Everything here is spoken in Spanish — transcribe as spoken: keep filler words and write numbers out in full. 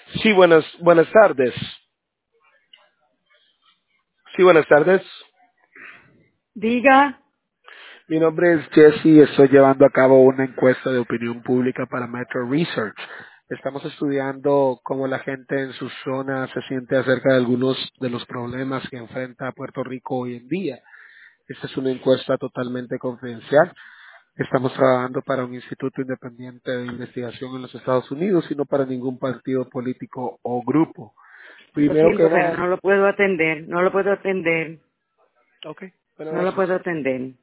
Sí, buenas, buenas tardes. Sí, buenas tardes. Diga, Mi nombre es Jesse y estoy llevando a cabo una encuesta de opinión pública para Metro Research. Estamos estudiando cómo la gente en su zona se siente acerca de algunos de los problemas que enfrenta Puerto Rico hoy en día. Esta es una encuesta totalmente confidencial. Estamos trabajando para un instituto independiente de investigación en los Estados Unidos y no para ningún partido político o grupo. lo Primero que siento, pero nada, no lo puedo atender, no lo puedo atender, ok, bueno, no lo gracias. puedo atender.